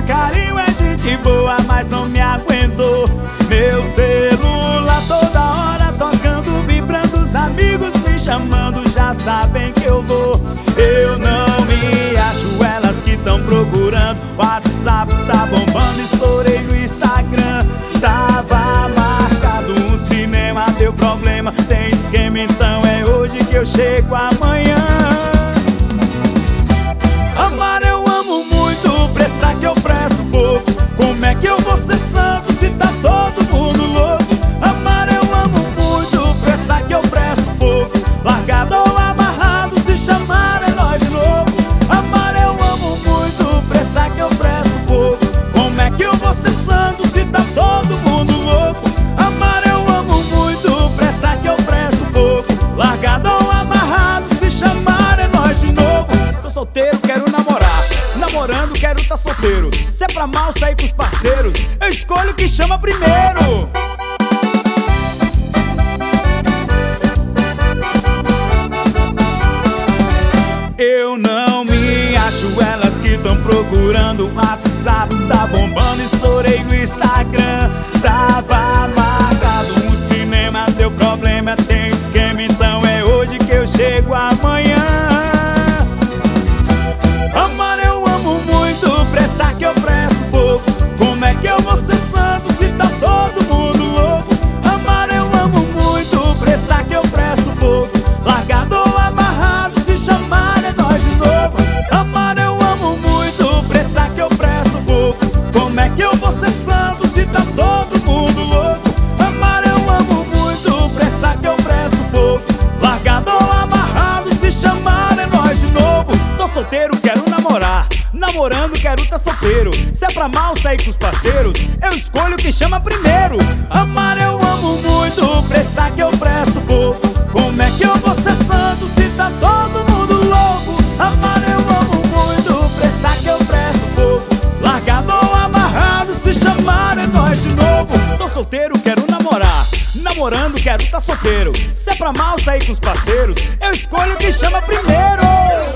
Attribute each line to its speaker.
Speaker 1: carinho, é gente boa, mas não me aguentou. Meu celular toda hora tocando, vibrando, os amigos me chamando, já sabem que eu vou. Eu não me acho, elas que tão procurando. WhatsApp tá bombando, estourei no Instagram. Tava marcado um cinema, deu problema, tem esquema, então é hoje que eu chego amanhã. Amar eu amo muito, prestar que eu presto pouco. Como é que eu vou ser santo se tá todo mundo louco? Amar eu amo muito, prestar que eu presto pouco. Largado ou amarrado, se chamar é nós de novo. Amar eu amo muito, prestar que eu presto pouco. Como é que eu vou ser santo se tá todo mundo louco? Amar eu amo muito, prestar que eu presto pouco. Largado ou amarrado, se chamar é nós de novo. Tô solteiro, quero namorar. Namorando, quero tá solteiro. Se é pra mal sair com os parceiros, eu escolho o que chama primeiro. Eu não me acho, elas que tão procurando. WhatsApp tá bombando, estourei no Instagram. Tava marcado um cinema, deu problema, tem esquema, então é hoje que eu chego amanhã. Amar eu amo muito, prestar que eu presto pouco. Como é que eu vou ser santo se tá todo mundo louco? Amar eu amo muito, prestar que eu presto pouco. Largado ou amarrado, se chamar é nós de novo. Amar eu amo muito, prestar que eu presto pouco. Como é que eu vou ser santo se tá todo mundo louco? Amar eu amo muito, prestar que eu presto pouco. Largado ou amarrado, se chamar é nós de novo. Tô solteiro, quero namorar. Namorando, quero tá solteiro. Se é pra mal sair com os parceiros, eu escolho o que chama primeiro. Amar eu amo muito, prestar que eu presto pouco. Como é que eu vou ser santo se tá todo mundo louco? Amar eu amo muito, prestar que eu presto pouco. Largado ou amarrado, se chamar é nós de novo. Tô solteiro, quero namorar. Namorando, quero tá solteiro. Se é pra mal sair com os parceiros, eu escolho o que chama primeiro.